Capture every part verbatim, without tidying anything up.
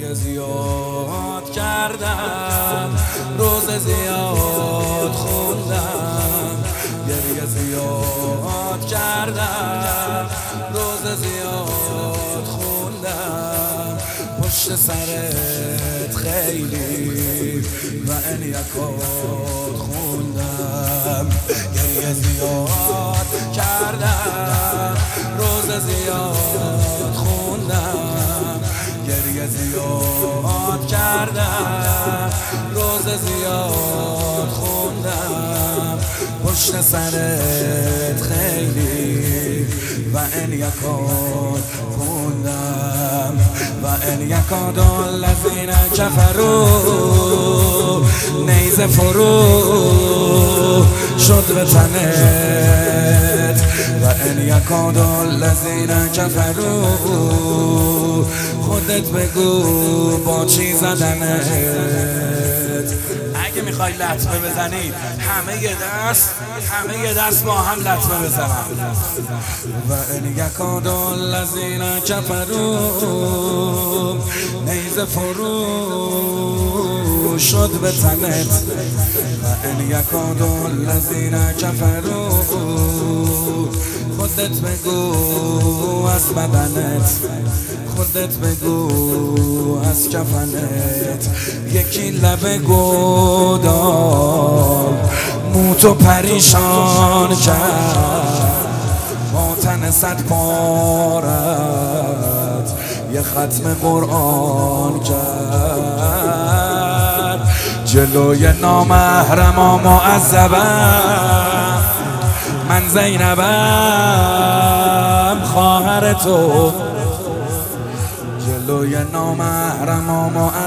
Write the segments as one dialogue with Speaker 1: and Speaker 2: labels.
Speaker 1: گریه زیاد کردم، روز زیاد خوندم، گریه زیاد کردم، روز زیاد خوندم، پشت سرت خیلی و این یکات خوندم، گریه زیاد کردم، روز زیاد خوندم، گریه زیاد کردم، روز زیاد خوندم، پشت سرت خیلی و این یکات خوندم، و این یکات الذین کفروا نیزه فرو شد به تنت، و این یکات الذین کفروا خودت بگو با چی زدنت. اگه میخوای لطمه بزنی همه یه دست همه یه دست با هم لطمه بزنم. و این یکات الذین کفروا نیزه فرو شد به تنت، و این یکات الذین کفروا خودت بگو از بدنت، خودت بگو از کفنت. یکی لبه گودال موتو پریشان کرد، با تن صد پارت یه ختم قرآن کرد، جلوی نامحرما معذبم من زینبم خواهر تو، جلوی نامحرما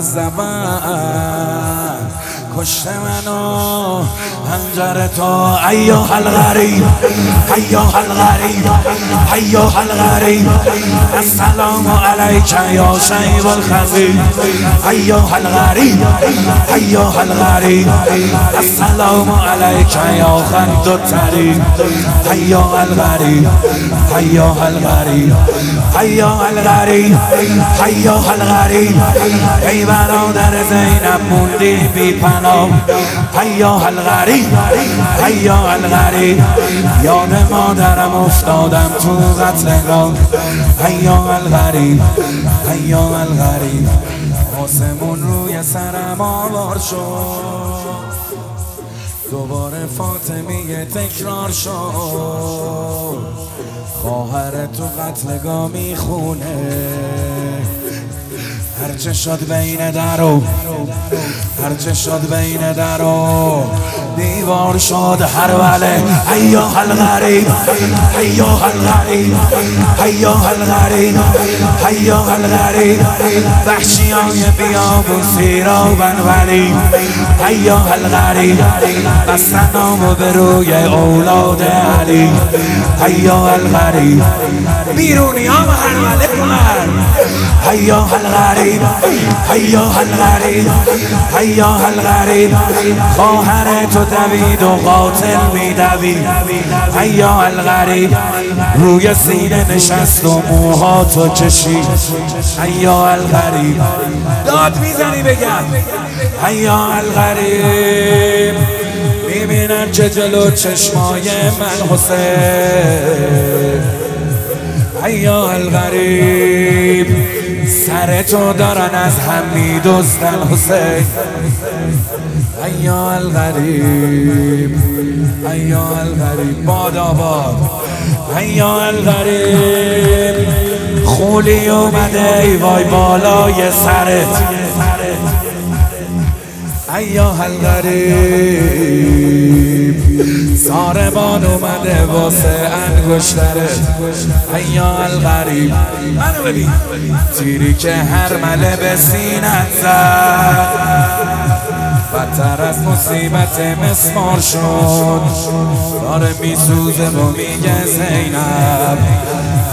Speaker 1: معذبم کشته منو هنجر تو. ایها الغریب ایها الغریب ایها الغریب السلام علیک یا شیب الخزی. ایها الغریب ایها الغریب السلام علیک یا خد الطریب. ایها الغریب ایها الغریب ایها الغریب ایها الغریب ای برادر زینب موندی بی پناه. ایها الغریب ایها الغریب یاد مادرم افتادم تو قتلگاه. ایها الغریب ایها الغریب آسمون روی سرم آوار شد، دوباره فاطمیه تکرار شد، خواهر تو قتلگاه میخونه، هرچه شد بین درو هرچه شد بین درو دیوار شد هر وله. ایها الغریب ایها الغریب ایها الغریب ایها الغریب وحشیای بیابون سیرابن ولی. ایها الغریب بستن نامو به روی اولاد علی. ایها الغریب بیرونی ها هر وله کنن. ایها الغریب ایها الغریب ایها الغریب خواهر تو دوید و قاتل میدوید. ایها الغریب روی سینه نشست و موهاتو کشید. ایها الغریب داد میزنی بگم. ایها الغریب میبینن که جلو چشمای من حسین. ایها الغریب سر تو دارن از هم میدزدن حسین. ایها الغریب ایها الغریب باد آباد. ایها الغریب خولی اومده ای وای بالای سرت. ایها الغریب ساربان اومده واسه انگشترت. ایها الغریب منو ببین تیری که هر مله به سینت زد، بدتر از مصیبت مسمار شد، داره میسوزه و میگه زینب.